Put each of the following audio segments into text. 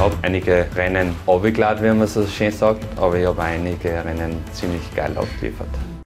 habe einige Rennen runtergeladen, wie man so schön sagt, aber ich habe einige Rennen ziemlich geil abgeliefert.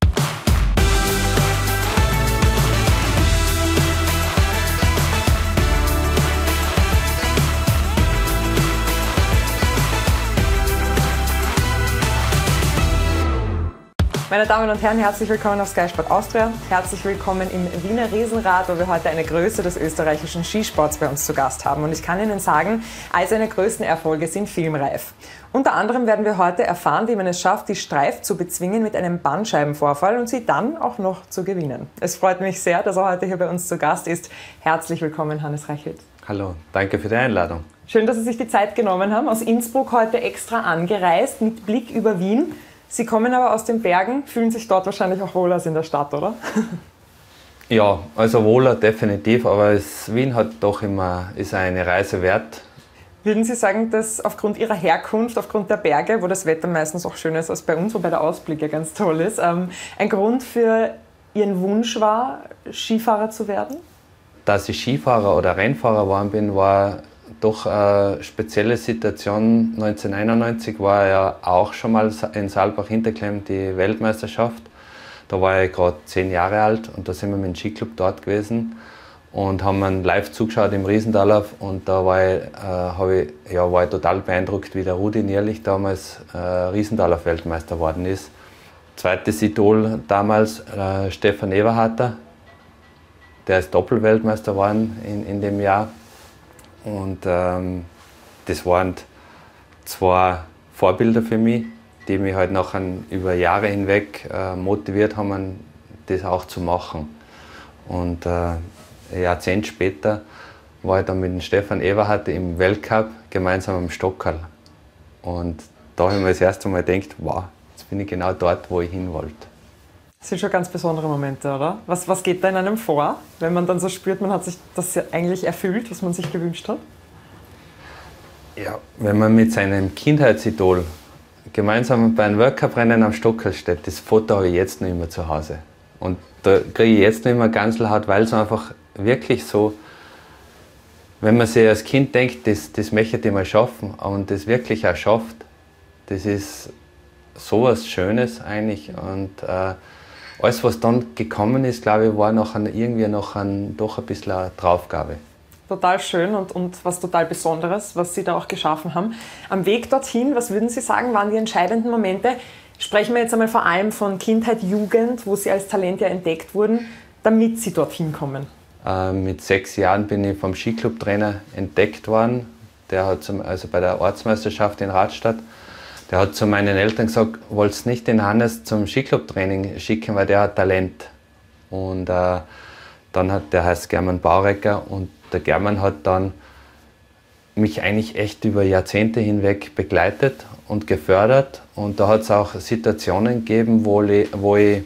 Meine Damen und Herren, herzlich willkommen auf Sky Sport Austria. Herzlich willkommen im Wiener Riesenrad, wo wir heute eine Größe des österreichischen Skisports bei uns zu Gast haben. Und ich kann Ihnen sagen, all seine größten Erfolge sind filmreif. Unter anderem werden wir heute erfahren, wie man es schafft, die Streif zu bezwingen mit einem Bandscheibenvorfall und sie dann auch noch zu gewinnen. Es freut mich sehr, dass er heute hier bei uns zu Gast ist. Herzlich willkommen, Hannes Reichelt. Hallo, danke für die Einladung. Schön, dass Sie sich die Zeit genommen haben. Aus Innsbruck heute extra angereist mit Blick über Wien. Sie kommen aber aus den Bergen, fühlen sich dort wahrscheinlich auch wohler als in der Stadt, oder? Ja, also wohler definitiv, aber Wien hat doch immer, ist eine Reise wert. Würden Sie sagen, dass aufgrund Ihrer Herkunft, aufgrund der Berge, wo das Wetter meistens auch schöner ist als bei uns, wobei der Ausblick ja ganz toll ist, ein Grund für Ihren Wunsch war, Skifahrer zu werden? Dass ich Skifahrer oder Rennfahrer geworden bin, war doch eine spezielle Situation. 1991 war ja auch schon mal in Saalbach-Hinterklemm die Weltmeisterschaft. Da war ich gerade 10 Jahre alt und da sind wir mit dem Skiclub dort gewesen und haben einen live zugeschaut im Riesendalauf. Und da war ich total beeindruckt, wie der Rudi Nierlich damals Riesendalauf-Weltmeister geworden ist. Zweites Idol damals, Stefan Everharter, der ist Doppelweltmeister geworden in dem Jahr. Und das waren zwei Vorbilder für mich, die mich halt nachher über Jahre hinweg motiviert haben, das auch zu machen. Und ein Jahrzehnt später war ich dann mit dem Stefan Everharter im Weltcup gemeinsam am Stockerl. Und da habe ich mir das erste Mal gedacht, wow, jetzt bin ich genau dort, wo ich hin wollte. Das sind schon ganz besondere Momente, oder? Was geht da in einem vor, wenn man dann so spürt, man hat sich das ja eigentlich erfüllt, was man sich gewünscht hat? Ja, wenn man mit seinem Kindheitsidol gemeinsam bei einem Weltcup-Rennen am Stockerl steht, das Foto habe ich jetzt noch immer zu Hause. Und da kriege ich jetzt noch immer Ganselhaut, weil es einfach wirklich so, wenn man sich als Kind denkt, das möchte ich mal schaffen und das wirklich auch schafft, das ist so was Schönes eigentlich. Und alles, was dann gekommen ist, glaube ich, war irgendwie noch doch ein bisschen eine Draufgabe. Total schön und was total Besonderes, was Sie da auch geschaffen haben. Am Weg dorthin, was würden Sie sagen, waren die entscheidenden Momente? Sprechen wir jetzt einmal vor allem von Kindheit, Jugend, wo Sie als Talent ja entdeckt wurden, damit Sie dorthin kommen. Mit 6 Jahren bin ich vom Skiclub-Trainer entdeckt worden. Der hat also bei der Ortsmeisterschaft in Radstadt. Der hat zu meinen Eltern gesagt, wollt ihr nicht den Hannes zum Skiclub-Training schicken, weil der hat Talent. Und der heißt German Baurecker und der German hat dann mich eigentlich echt über Jahrzehnte hinweg begleitet und gefördert. Und da hat es auch Situationen gegeben, wo ich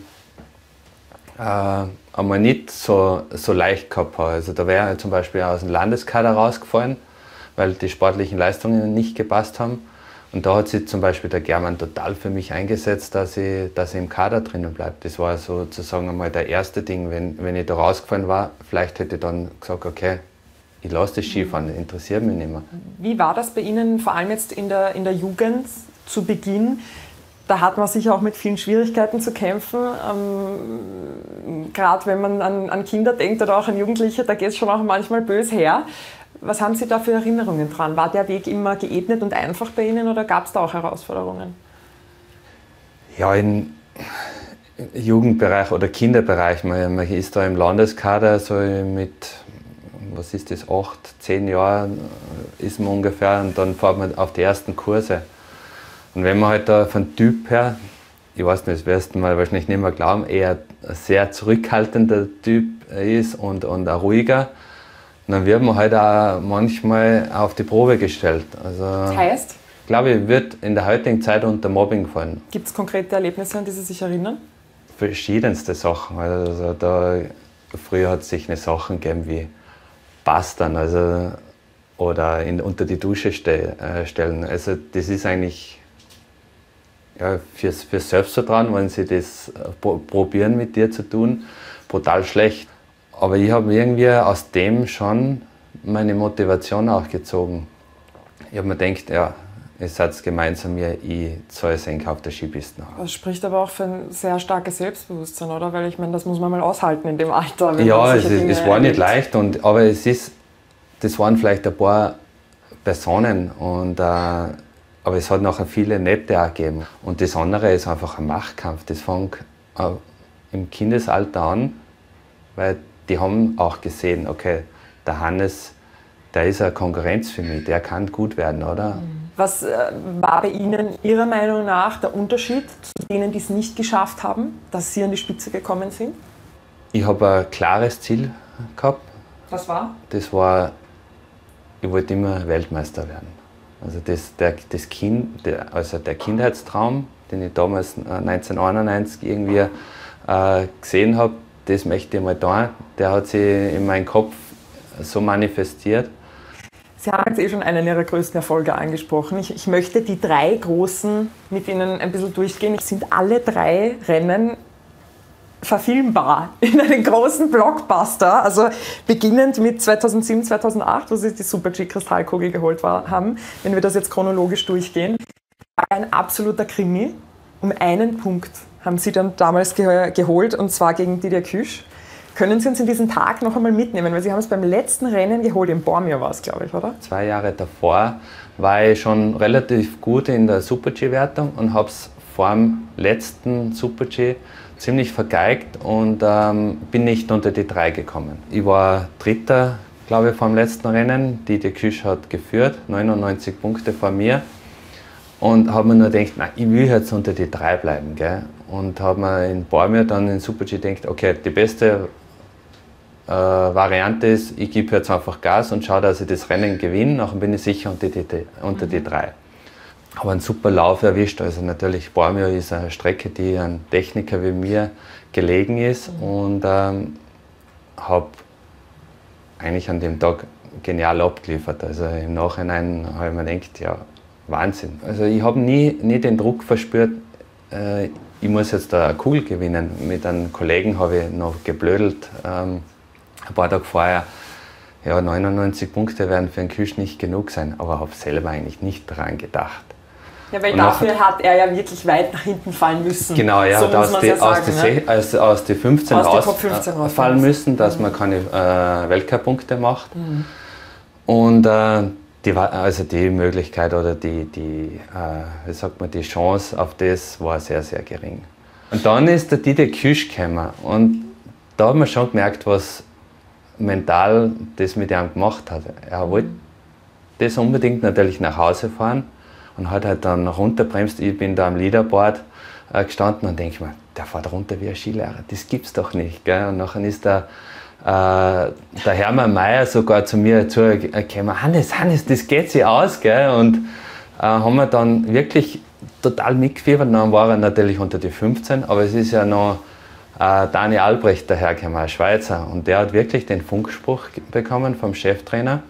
einmal nicht so leicht gehabt habe. Also da wäre zum Beispiel aus dem Landeskader rausgefallen, weil die sportlichen Leistungen nicht gepasst haben. Und da hat sich zum Beispiel der German total für mich eingesetzt, dass ich im Kader drinnen bleibe. Das war sozusagen einmal der erste Ding. Wenn ich da rausgefallen war, vielleicht hätte ich dann gesagt, okay, ich lasse das Skifahren, interessiert mich nicht mehr. Wie war das bei Ihnen, vor allem jetzt in der Jugend zu Beginn? Da hat man sicher auch mit vielen Schwierigkeiten zu kämpfen. Gerade wenn man an Kinder denkt oder auch an Jugendliche, da geht es schon auch manchmal bös her. Was haben Sie da für Erinnerungen dran? War der Weg immer geebnet und einfach bei Ihnen oder gab es da auch Herausforderungen? Ja, im Jugendbereich oder Kinderbereich. Man ist da im Landeskader so mit, was ist das, 8, 10 Jahren ist man ungefähr und dann fährt man auf die ersten Kurse. Und wenn man halt da von Typ her, ich weiß nicht, das wirst du mal wahrscheinlich nicht mehr glauben, eher ein sehr zurückhaltender Typ ist und ein ruhiger, dann wird man halt auch manchmal auf die Probe gestellt. Also, heißt? Ich glaube, ich wird in der heutigen Zeit unter Mobbing fallen. Gibt es konkrete Erlebnisse, an die Sie sich erinnern? Verschiedenste Sachen. Also früher hat es sich eine Sachen gegeben wie Bastern oder unter die Dusche stellen. Also das ist eigentlich fürs Selbstvertrauen, wenn sie das probieren mit dir zu tun, brutal schlecht. Aber ich habe irgendwie aus dem schon meine Motivation auch gezogen. Ich habe mir gedacht, ja, ihr seid gemeinsam mir, ich zahle es auf der Skipiste nach. Das spricht aber auch für ein sehr starkes Selbstbewusstsein, oder? Weil ich meine, das muss man mal aushalten in dem Alter. Wenn Ja, man es war nicht leicht, aber das waren vielleicht ein paar Personen, aber es hat nachher viele Nette auch gegeben. Und das andere ist einfach ein Machtkampf. Das fängt im Kindesalter an, weil die haben auch gesehen, okay, der Hannes, der ist eine Konkurrenz für mich, der kann gut werden, oder? Was war bei Ihnen Ihrer Meinung nach der Unterschied zu denen, die es nicht geschafft haben, dass Sie an die Spitze gekommen sind? Ich habe ein klares Ziel gehabt. Was war? Das war, ich wollte immer Weltmeister werden. Also der Kindheitstraum, den ich damals 1991 irgendwie gesehen habe, das möchte ich mal da. Der hat sich in meinem Kopf so manifestiert. Sie haben jetzt schon einen Ihrer größten Erfolge angesprochen. Ich möchte die 3 großen mit Ihnen ein bisschen durchgehen. Es sind alle 3 Rennen verfilmbar in einen großen Blockbuster. Also beginnend mit 2007, 2008, wo Sie die Super-G-Kristallkugel geholt haben. Wenn wir das jetzt chronologisch durchgehen. Ein absoluter Krimi. Um einen Punkt haben Sie dann damals geholt, und zwar gegen Didier Küsch. Können Sie uns in diesen Tag noch einmal mitnehmen? Weil Sie haben es beim letzten Rennen geholt, in Bormio war es, glaube ich, oder? 2 Jahre davor war ich schon relativ gut in der Super-G-Wertung und habe es vor dem letzten Super-G ziemlich vergeigt und bin nicht unter die 3 gekommen. Ich war Dritter, glaube ich, vor dem letzten Rennen. Didier Küsch hat geführt, 99 Punkte vor mir. Und habe mir nur gedacht, nein, ich will jetzt unter die 3 bleiben. Gell? Und habe mir in Bormio dann in Super-G gedacht, okay, die beste Variante ist, ich gebe jetzt einfach Gas und schaue, dass ich das Rennen gewinne, nachher bin ich sicher unter die 3. Habe einen super Lauf erwischt, also natürlich Bormio ist eine Strecke, die einem Techniker wie mir gelegen ist und habe eigentlich an dem Tag genial abgeliefert. Also im Nachhinein habe ich mir gedacht, ja, Wahnsinn. Also ich habe nie den Druck verspürt, ich muss jetzt eine Kugel gewinnen. Mit einem Kollegen habe ich noch geblödelt, ein paar Tage vorher. Ja, 99 Punkte werden für einen Küsch nicht genug sein, aber habe selber eigentlich nicht daran gedacht. Ja, weil dafür hat er ja wirklich weit nach hinten fallen müssen. Genau, er hat aus die 15 rausfallen müssen, dass man keine Weltcup-Punkte macht. Und die Möglichkeit oder die Chance auf das war sehr, sehr gering. Und dann ist der Didier Küsch gekommen und da hat man schon gemerkt, was mental das mit ihm gemacht hat. Er wollte das unbedingt natürlich nach Hause fahren und hat halt dann runterbremst. Ich bin da am Leaderboard gestanden und denke mir, der fährt runter wie ein Skilehrer, das gibt's doch nicht. Gell? Und nachher ist der Hermann Mayer sogar zu mir zugekommen, Hannes, das geht sich aus. Gell? Und haben wir dann wirklich total mitgefiebert. Dann war er natürlich unter die 15, aber es ist ja noch Dani Albrecht dahergekommen, ein Schweizer. Und der hat wirklich den Funkspruch bekommen vom Cheftrainer,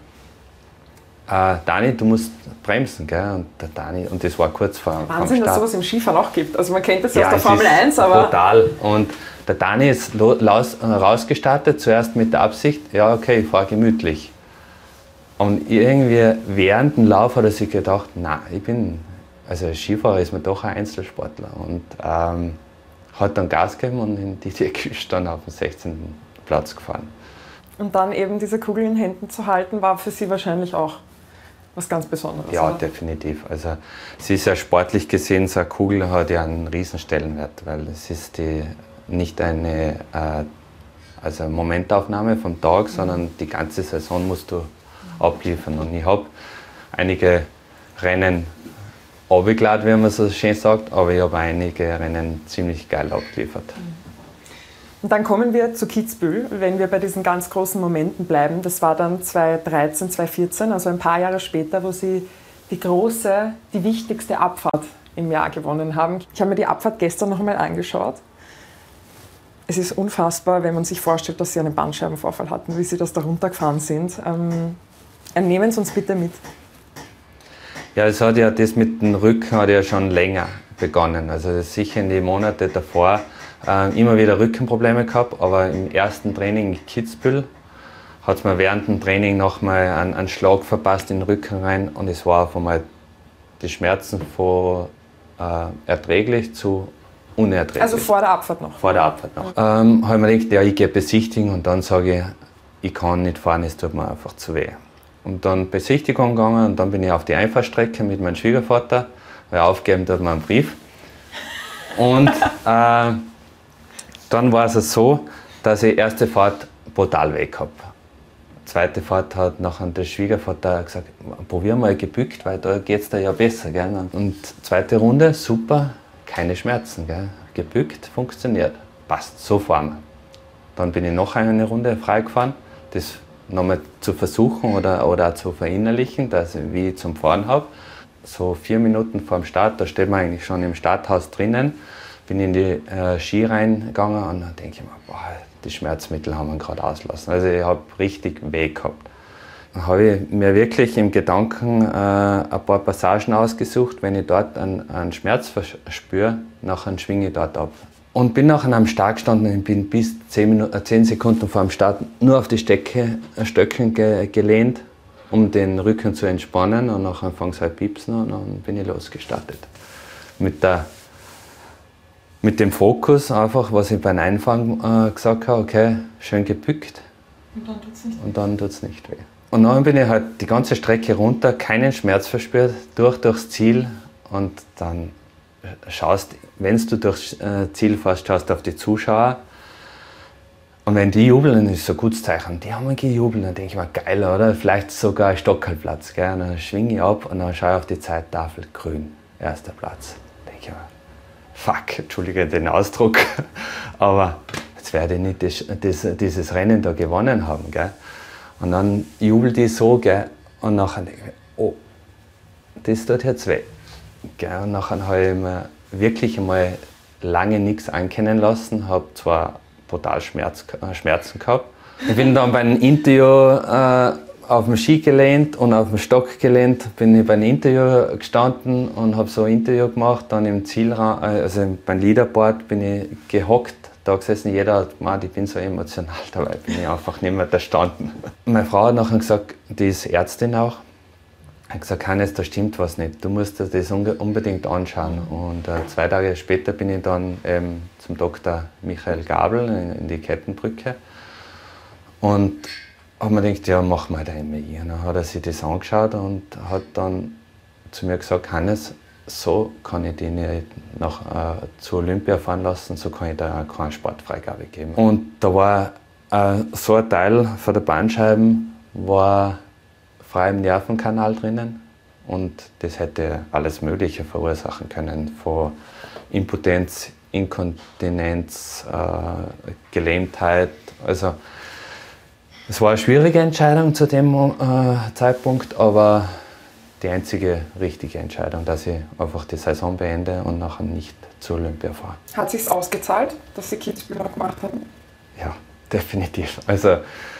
Dani, du musst bremsen. Gell? Und der Dani, und das war kurz vor Wahnsinn, dass es sowas im Skifahren auch gibt. Also man kennt das ja aus der Formel 1, aber... Total. Und der Dani ist rausgestartet, zuerst mit der Absicht, ja okay, ich fahre gemütlich. Und irgendwie während dem Lauf hat er sich gedacht, nein, also Skifahrer ist man doch ein Einzelsportler. Und hat dann Gas gegeben und in Didier Küsch dann auf den 16. Platz gefahren. Und dann eben diese Kugel in Händen zu halten, war für Sie wahrscheinlich auch was ganz Besonderes. Ja, oder? Definitiv. Also sie ist ja sportlich gesehen, so eine Kugel hat ja einen riesen Stellenwert, weil es ist nicht eine Momentaufnahme vom Tag, sondern die ganze Saison musst du abliefern. Und ich habe einige Rennen abgeladen, wie man so schön sagt, aber ich habe einige Rennen ziemlich geil abgeliefert. Und dann kommen wir zu Kitzbühel, wenn wir bei diesen ganz großen Momenten bleiben. Das war dann 2013, 2014, also ein paar Jahre später, wo Sie die wichtigste Abfahrt im Jahr gewonnen haben. Ich habe mir die Abfahrt gestern noch einmal angeschaut. Es ist unfassbar, wenn man sich vorstellt, dass Sie einen Bandscheibenvorfall hatten, wie Sie das da runtergefahren sind. Nehmen Sie uns bitte mit. Ja, das mit dem Rücken hat ja schon länger begonnen. Also sicher in den Monaten davor immer wieder Rückenprobleme gehabt, aber im ersten Training in Kitzbühel hat es mir während dem Training nochmal einen Schlag verpasst in den Rücken rein und es war auf einmal die Schmerzen von erträglich zu unerträglich. Also vor der Abfahrt noch? Vor der Abfahrt noch. Habe ich mir gedacht, ja, ich gehe besichtigen und dann sage ich, ich kann nicht fahren, es tut mir einfach zu weh. Und dann Besichtigung gegangen und dann bin ich auf die Einfahrstrecke mit meinem Schwiegervater, weil aufgeben hat mir einen Brief. Und dann war es so, dass ich erste Fahrt brutal weg habe. Zweite Fahrt hat nachher der Schwiegervater gesagt, probier mal gebückt, weil da geht es dir ja besser. Gell? Und zweite Runde, super, keine Schmerzen. Gell? Gebückt, funktioniert, passt, so fahren wir. Dann bin ich noch eine Runde frei gefahren, das nochmal zu versuchen oder auch zu verinnerlichen, dass ich wie zum Fahren habe. So 4 Minuten vor dem Start, da steht man eigentlich schon im Starthaus drinnen, bin in die Ski reingegangen und dann denke ich mir, boah, die Schmerzmittel haben wir gerade auslassen. Also ich habe richtig weh gehabt. Dann habe ich mir wirklich im Gedanken ein paar Passagen ausgesucht, wenn ich dort einen Schmerz verspüre, nachher schwinge ich dort ab. Und bin nachher am Start gestanden und bin bis 10 Sekunden vor dem Start nur auf die Stöcken gelehnt, um den Rücken zu entspannen und nachher fange ich halt piepsen und dann bin ich losgestartet. Mit dem Fokus einfach, was ich beim Einfahren gesagt habe, okay, schön gebückt und dann tut es nicht weh. Und dann bin ich halt die ganze Strecke runter, keinen Schmerz verspürt, durchs Ziel und dann schaust, wenn du durchs Ziel fährst, schaust du auf die Zuschauer und wenn die jubeln, ist so ein gutes Zeichen. Die haben gejubelt, dann denke ich mir, geil, oder? Vielleicht sogar ein Stockerlplatz, gell? Und dann schwinge ich ab und dann schaue ich auf die Zeittafel, grün, erster Platz. Denke ich mir, fuck, entschuldige den Ausdruck, aber jetzt werde ich nicht dieses Rennen da gewonnen haben. Gell? Und dann jubelt die so, gell? Und nachher denke ich mir, oh, das tut jetzt weh. Gell? Und nachher habe ich mir wirklich einmal lange nichts ankennen lassen, habe zwar brutal Schmerzen gehabt. Ich bin dann bei einem Interview auf dem Ski gelehnt und auf dem Stock gelehnt, bin ich bei einem Interview gestanden und habe so ein Interview gemacht. Dann im Zielraum, also beim Leaderboard bin ich gehockt, da gesessen. Jeder hat gemeint, ich bin so emotional, dabei bin ich einfach nicht mehr da gestanden. Meine Frau hat nachher gesagt, die ist Ärztin auch, hat gesagt, Hannes, da stimmt was nicht, du musst dir das unbedingt anschauen. Und 2 Tage später bin ich dann zum Dr. Michael Gabel in die Kettenbrücke und habe mir gedacht, ja, mach mal ein MRI. Und dann hat er sich das angeschaut und hat dann zu mir gesagt, Hannes, so kann ich dich nicht zur Olympia fahren lassen, so kann ich da auch keine Sportfreigabe geben. Und da war so ein Teil von der Bandscheiben war frei im Nervenkanal drinnen und das hätte alles Mögliche verursachen können, von Impotenz, Inkontinenz, Gelähmtheit. Also es war eine schwierige Entscheidung zu dem Zeitpunkt, aber die einzige richtige Entscheidung, dass ich einfach die Saison beende und nachher nicht zur Olympia fahre. Hat es sich ausgezahlt, dass Sie Kitzbühel noch gemacht haben? Ja, definitiv. Also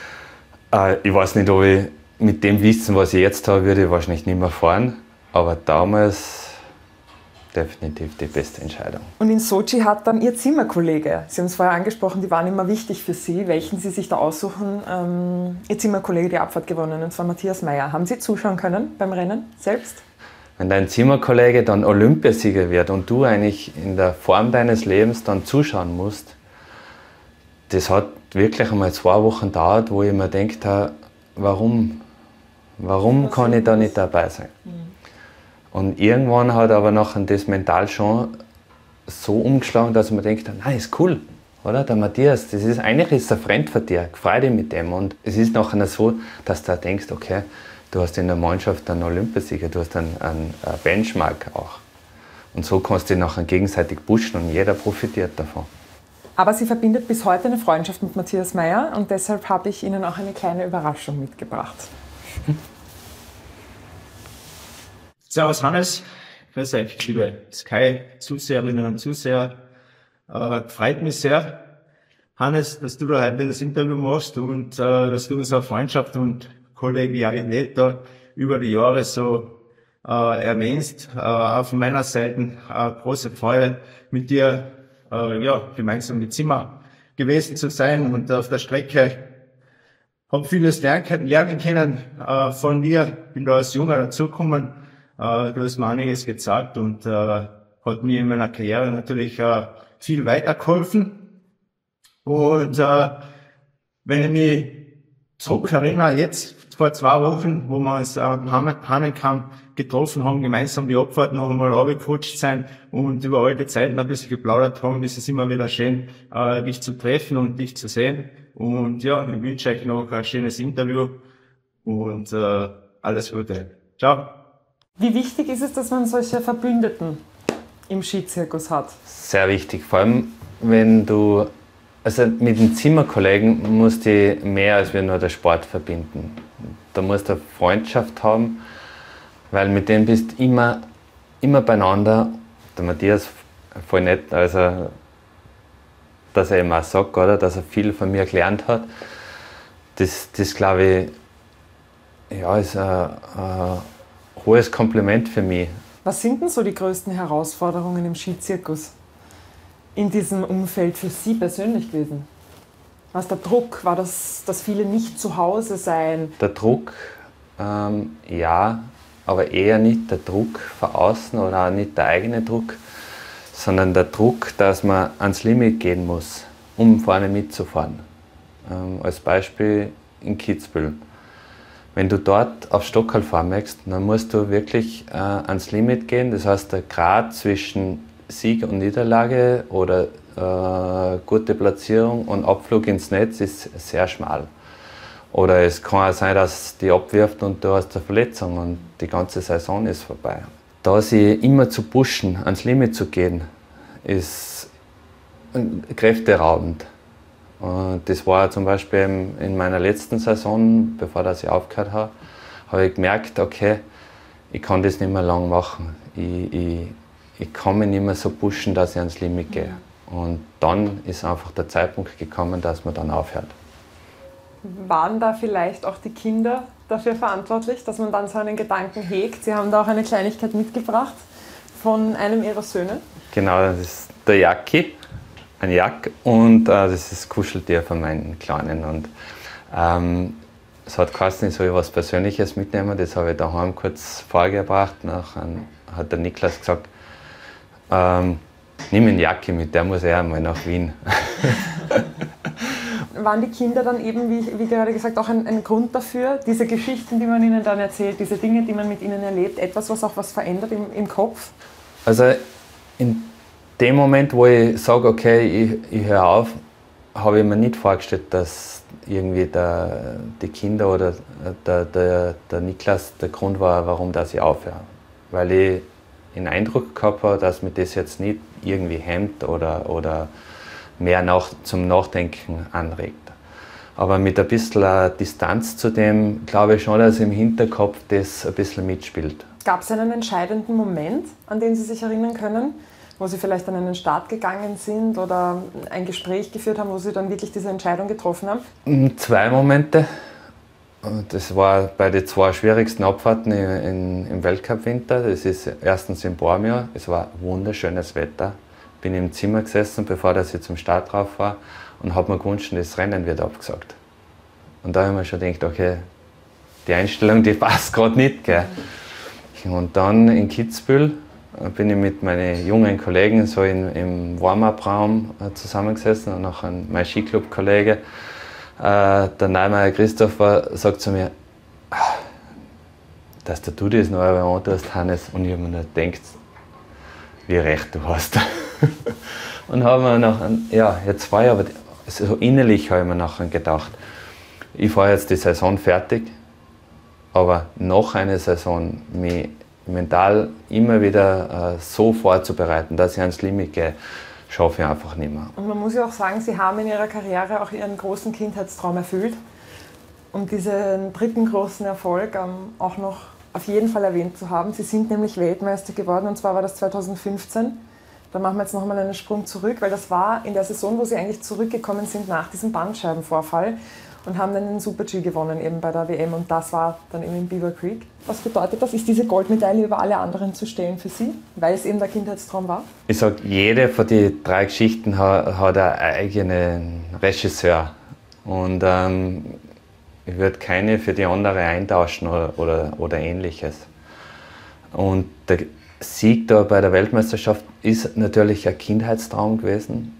ich weiß nicht, ob ich mit dem Wissen, was ich jetzt habe, würde ich wahrscheinlich nicht mehr fahren, aber damals definitiv die beste Entscheidung. Und in Sochi hat dann Ihr Zimmerkollege, Sie haben es vorher angesprochen, die waren immer wichtig für Sie, welchen Sie sich da aussuchen, Ihr Zimmerkollege die Abfahrt gewonnen, und zwar Matthias Mayr. Haben Sie zuschauen können beim Rennen selbst? Wenn dein Zimmerkollege dann Olympiasieger wird und du eigentlich in der Form deines Lebens dann zuschauen musst, das hat wirklich einmal 2 Wochen gedauert, wo ich mir gedacht habe, warum kann ich da nicht dabei sein? Und irgendwann hat aber nachher das mental schon so umgeschlagen, dass man denkt, nein, ist cool, oder? Der Matthias, eigentlich ist er fremd für dich, freu dich mit dem. Und es ist nachher so, dass du denkst, okay, du hast in der Mannschaft einen Olympiasieger, du hast einen Benchmark auch. Und so kannst du dich nachher gegenseitig pushen und jeder profitiert davon. Aber Sie verbindet bis heute eine Freundschaft mit Matthias Mayr und deshalb habe ich Ihnen auch eine kleine Überraschung mitgebracht. Servus Hannes, grüß euch, liebe Sky-Zuseherinnen und Zuseher. Freut mich sehr, Hannes, dass du da heute das Interview machst und dass du unsere Freundschaft und Kollegialität da über die Jahre so erwähnst. Auch von meiner Seite große Freude, mit dir gemeinsam mit Zimmer gewesen zu sein und auf der Strecke habe vieles lernen können von dir. Bin da als Junger dazugekommen. Du hast mir einiges gezeigt und hat mir in meiner Karriere natürlich viel weitergeholfen. Und wenn ich mich zurückerinnere, jetzt vor 2 Wochen, wo wir uns am Hahnenkamm getroffen haben, gemeinsam die Abfahrt noch einmal runtergerutscht sein und über alte Zeiten ein bisschen geplaudert haben, ist es immer wieder schön, dich zu treffen und dich zu sehen. Und ja, ich wünsche euch noch ein schönes Interview und alles Gute. Ciao. Wie wichtig ist es, dass man solche Verbündeten im Skizirkus hat? Sehr wichtig, vor allem wenn du, also mit den Zimmerkollegen musst du mehr als wir nur der Sport verbinden. Da musst du eine Freundschaft haben, weil mit denen bist du immer beieinander. Der Matthias voll nett, also dass er eben auch sagt, oder, dass er viel von mir gelernt hat. Das glaube ich, ja, ist ein hohes Kompliment für mich. Was sind denn so die größten Herausforderungen im Skizirkus in diesem Umfeld für Sie persönlich gewesen? Was der Druck? War das, dass viele nicht zu Hause seien? Der Druck, ja, aber eher nicht der Druck von außen oder auch nicht der eigene Druck, sondern der Druck, dass man ans Limit gehen muss, um vorne mitzufahren. Als Beispiel in Kitzbühel. Wenn du dort auf Stockerl fahren möchtest, dann musst du wirklich ans Limit gehen. Das heißt, der Grad zwischen Sieg und Niederlage oder gute Platzierung und Abflug ins Netz ist sehr schmal. Oder es kann auch sein, dass die abwirft und du hast eine Verletzung und die ganze Saison ist vorbei. Da sich immer zu pushen, ans Limit zu gehen, ist kräfteraubend. Und das war zum Beispiel in meiner letzten Saison, bevor ich aufgehört habe, habe ich gemerkt, okay, ich kann das nicht mehr lang machen. Ich kann mich nicht mehr so pushen, dass ich ans Limit gehe. Und dann ist einfach der Zeitpunkt gekommen, dass man dann aufhört. Waren da vielleicht auch die Kinder dafür verantwortlich, dass man dann so einen Gedanken hegt? Sie haben da auch eine Kleinigkeit mitgebracht von einem Ihrer Söhne. Genau, das ist der Jacki, ein Jack, und das ist das Kuscheltier von meinen Kleinen. Und es hat geheißen, ich soll was Persönliches mitnehmen, das habe ich daheim kurz vorgebracht. Nachher hat der Niklas gesagt, nimm den Jacki mit, der muss einmal nach Wien. Waren die Kinder dann eben, wie gerade gesagt, auch ein Grund dafür, diese Geschichten, die man ihnen dann erzählt, diese Dinge, die man mit ihnen erlebt, etwas, was auch was verändert im Kopf? Also in dem Moment, wo ich sage, okay, ich höre auf, habe ich mir nicht vorgestellt, dass irgendwie die Kinder oder der Niklas der Grund war, warum ich aufhöre. Weil ich den Eindruck gehabt habe, dass mich das jetzt nicht irgendwie hemmt oder mehr zum Nachdenken anregt. Aber mit ein bisschen Distanz zu dem glaube ich schon, dass im Hinterkopf das ein bisschen mitspielt. Gab es einen entscheidenden Moment, an den Sie sich erinnern können, wo Sie vielleicht an einen Start gegangen sind oder ein Gespräch geführt haben, wo Sie dann wirklich diese Entscheidung getroffen haben? 2 Momente. Das war bei den 2 schwierigsten Abfahrten im Weltcup-Winter. Das ist erstens in Bormio. Es war wunderschönes Wetter. Bin im Zimmer gesessen, bevor ich zum Start drauf war, und habe mir gewünscht, das Rennen wird abgesagt. Und da habe ich mir schon gedacht, okay, die Einstellung, die passt gerade nicht. Gell? Und dann in Kitzbühel bin ich mit meinen jungen Kollegen so im Warm-up-Raum zusammengesessen, und nachher mein Skiclub-Kollege, der Neumeier Christopher, sagt zu mir, dass du das noch einmal antust, Hannes. Und ich habe mir nur gedacht, wie recht du hast. Und habe mir nachher, ja, jetzt fahre ich, aber so innerlich habe ich mir nachher gedacht, ich fahre jetzt die Saison fertig, aber noch eine Saison mich mental immer wieder so vorzubereiten, dass ich ans Limit gehe, schaffe ich einfach nicht mehr. Und man muss ja auch sagen, Sie haben in Ihrer Karriere auch Ihren großen Kindheitstraum erfüllt. Und diesen dritten großen Erfolg auch noch auf jeden Fall erwähnt zu haben. Sie sind nämlich Weltmeister geworden, und zwar war das 2015. Da machen wir jetzt nochmal einen Sprung zurück, weil das war in der Saison, wo Sie eigentlich zurückgekommen sind nach diesem Bandscheibenvorfall und haben dann den Super-G gewonnen, eben bei der WM, und das war dann eben in Beaver Creek. Was bedeutet das? Ist diese Goldmedaille über alle anderen zu stellen für Sie, weil es eben der Kindheitstraum war? Ich sage, jede von den 3 Geschichten hat einen eigenen Regisseur. Und Ich würde keine für die andere eintauschen oder Ähnliches. Und der Sieg da bei der Weltmeisterschaft ist natürlich ein Kindheitstraum gewesen.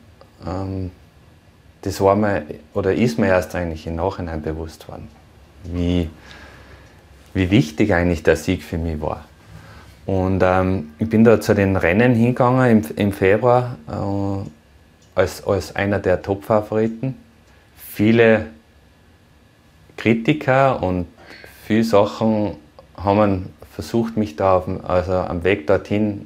Das war mir, oder ist mir erst eigentlich im Nachhinein bewusst worden, wie wichtig eigentlich der Sieg für mich war. Und ich bin da zu den Rennen hingegangen im Februar als einer der Top-Favoriten. Viele Kritiker und viele Sachen haben versucht, mich da am Weg dorthin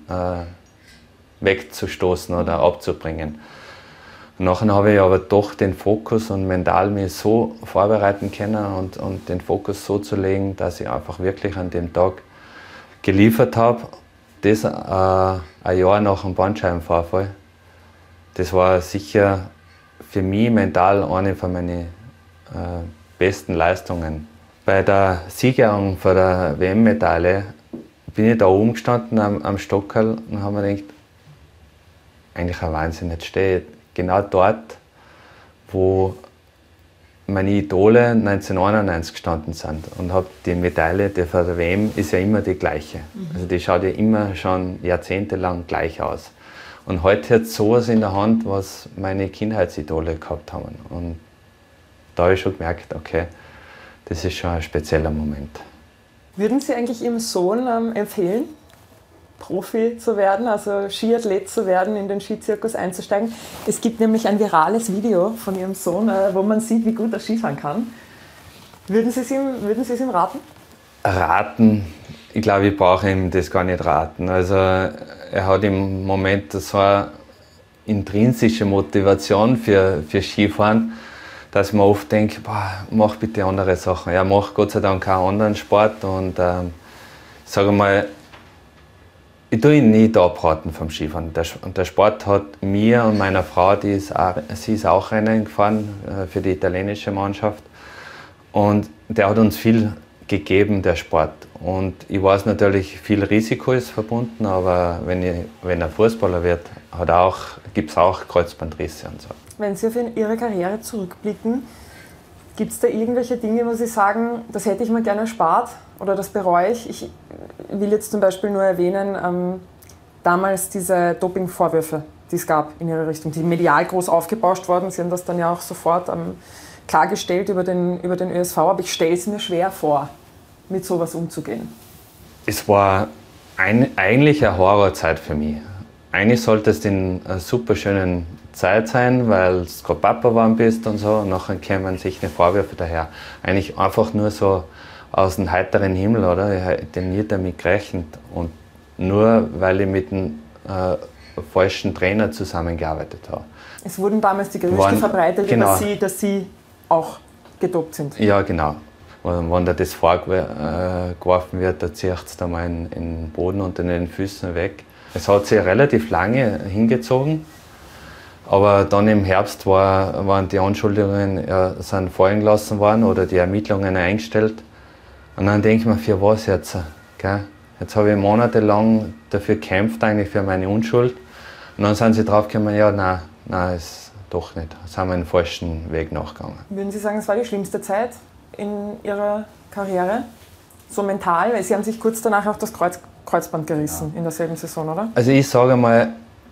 wegzustoßen oder abzubringen. Und nachher habe ich aber doch den Fokus und mental mich so vorbereiten können und den Fokus so zu legen, dass ich einfach wirklich an dem Tag geliefert habe. Das ein Jahr nach dem Bandscheibenvorfall. Das war sicher für mich mental eine von meinen besten Leistungen. Bei der Siegerehrung von der WM-Medaille bin ich da oben gestanden am Stockerl und habe mir gedacht, eigentlich ein Wahnsinn, jetzt stehe ich genau dort, wo meine Idole 1991 gestanden sind und habe die Medaille, die von der WM ist ja immer die gleiche. Also die schaut ja immer schon jahrzehntelang gleich aus. Und heute hat es sowas in der Hand, was meine Kindheitsidole gehabt haben. Und da habe ich schon gemerkt, okay, das ist schon ein spezieller Moment. Würden Sie eigentlich Ihrem Sohn empfehlen, Profi zu werden, also Skiathlet zu werden, in den Skizirkus einzusteigen? Es gibt nämlich ein virales Video von Ihrem Sohn, wo man sieht, wie gut er Skifahren kann. Würden Sie es ihm raten? Raten? Ich glaube, ich brauche ihm das gar nicht raten. Also er hat im Moment so eine intrinsische Motivation für Skifahren, dass ich mir oft denke, mach bitte andere Sachen. Er macht Gott sei Dank keinen anderen Sport und sage mal, ich tue ihn nicht abraten vom Skifahren. Der Sport hat mir und meiner Frau, sie ist auch Rennen gefahren für die italienische Mannschaft und der hat uns viel gegeben, der Sport. Und ich weiß natürlich, viel Risiko ist verbunden, aber wenn er Fußballer wird, gibt es auch Kreuzbandrisse und so. Wenn Sie auf Ihre Karriere zurückblicken, gibt es da irgendwelche Dinge, wo Sie sagen, das hätte ich mir gerne erspart oder das bereue ich? Ich will jetzt zum Beispiel nur erwähnen, damals diese Dopingvorwürfe, die es gab in Ihre Richtung, die medial groß aufgebauscht wurden. Sie haben das dann ja auch sofort klargestellt über den ÖSV, aber ich stelle es mir schwer vor, mit sowas umzugehen. Es war eigentlich eine Horrorzeit für mich. Eigentlich sollte es in einer super schönen Zeit sein, weil du gerade Papa geworden bist und so, und nachher kämen sich eine Vorwürfe daher. Eigentlich einfach nur so aus dem heiteren Himmel, oder? Ich hätte nie damit gerechnet. Und nur weil ich mit einem falschen Trainer zusammengearbeitet habe. Es wurden damals die Gerüchte verbreitet, genau, dass Sie auch gedopt sind. Ja, genau. Und wenn dir das vorgeworfen wird, da zieht es da mal in den Boden unter den Füßen weg. Es hat sich relativ lange hingezogen, aber dann im Herbst waren die Anschuldigungen sind fallen gelassen worden oder die Ermittlungen eingestellt. Und dann denke ich mir, für was jetzt? Gell? Jetzt habe ich monatelang dafür gekämpft, eigentlich für meine Unschuld. Und dann sind sie draufgekommen, ja, nein, ist doch nicht. Sind wir einen falschen Weg nachgegangen. Würden Sie sagen, es war die schlimmste Zeit in Ihrer Karriere? So mental? Weil Sie haben sich kurz danach auch das Kreuzband gerissen, ja, in derselben Saison, oder? Also ich sage mal,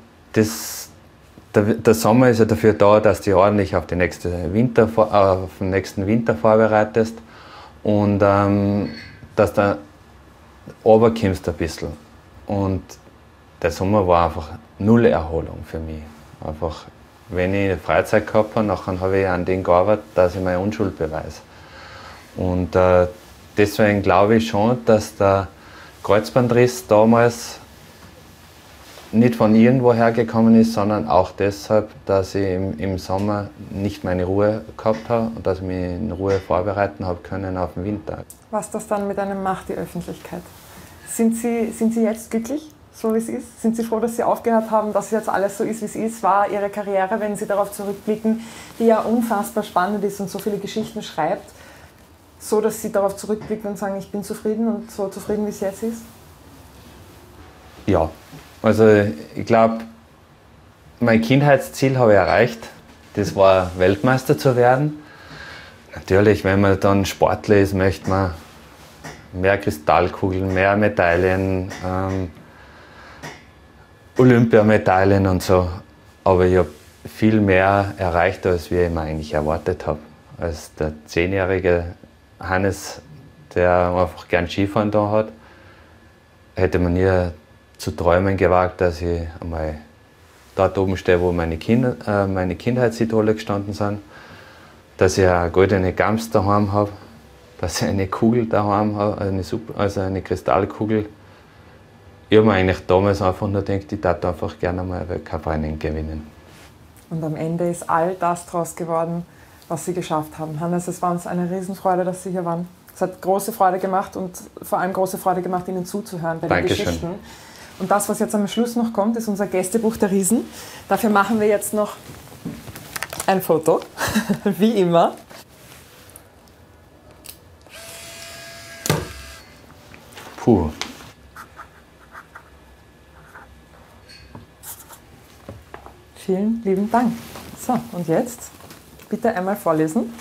der Sommer ist ja dafür da, dass du ordentlich auf den nächsten Winter vorbereitest und dass du runterkommst ein bisschen. Und der Sommer war einfach null Erholung für mich. Einfach, wenn ich Freizeit gehabt habe, nachher habe ich an dem gearbeitet, dass ich meine Unschuld beweise. Und deswegen glaube ich schon, dass der Kreuzbandriss damals nicht von irgendwo hergekommen ist, sondern auch deshalb, dass ich im Sommer nicht meine Ruhe gehabt habe und dass ich mich in Ruhe vorbereiten habe können auf den Winter. Was das dann mit einem macht, die Öffentlichkeit. Sind Sie jetzt glücklich, so wie es ist? Sind Sie froh, dass Sie aufgehört haben, dass jetzt alles so ist, wie es ist? War Ihre Karriere, wenn Sie darauf zurückblicken, die ja unfassbar spannend ist und so viele Geschichten schreibt, so, dass Sie darauf zurückblicken und sagen, ich bin zufrieden und so zufrieden, wie es jetzt ist? Ja, also ich glaube, mein Kindheitsziel habe ich erreicht. Das war, Weltmeister zu werden. Natürlich, wenn man dann Sportler ist, möchte man mehr Kristallkugeln, mehr Medaillen, Olympiamedaillen und so. Aber ich habe viel mehr erreicht, als wir mir eigentlich erwartet habe. Als der 10-jährige Hannes, der einfach gern Skifahren da hat, hätte man nie zu träumen gewagt, dass ich einmal dort oben stehe, wo meine Kindheitsidole gestanden sind. Dass ich eine goldene Gams daheim habe, dass ich eine Kugel daheim habe, also eine Kristallkugel. Ich habe mir eigentlich damals einfach nur gedacht, ich würde einfach gerne mal ein Weltcuprennen gewinnen. Und am Ende ist all das daraus geworden, was Sie geschafft haben. Hannes, es war uns eine Riesenfreude, dass Sie hier waren. Es hat große Freude gemacht und vor allem große Freude gemacht, Ihnen zuzuhören bei den Geschichten. Und das, was jetzt am Schluss noch kommt, ist unser Gästebuch der Riesen. Dafür machen wir jetzt noch ein Foto, wie immer. Puh. Vielen lieben Dank. So, und jetzt bitte einmal vorlesen.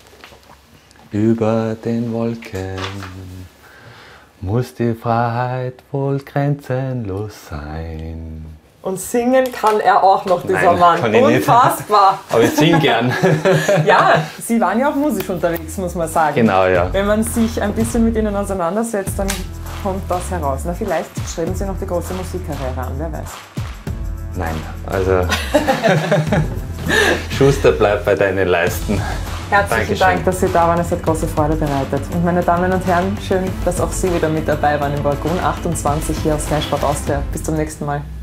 Über den Wolken muss die Freiheit wohl grenzenlos sein. Und singen kann er auch noch, dieser Nein, Mann. kann ich nicht. Unfassbar. Aber ich singe gern. Ja, Sie waren ja auch musisch unterwegs, muss man sagen. Genau, ja. Wenn man sich ein bisschen mit Ihnen auseinandersetzt, dann kommt das heraus. Na, vielleicht streben Sie noch die große Musikkarriere an, wer weiß. Nein, also Schuster, bleib bei deinen Leisten. Herzlichen Dankeschön. Dank, dass Sie da waren. Es hat große Freude bereitet. Und meine Damen und Herren, schön, dass auch Sie wieder mit dabei waren im Balkon 28 hier auf Sky Sport Austria. Bis zum nächsten Mal.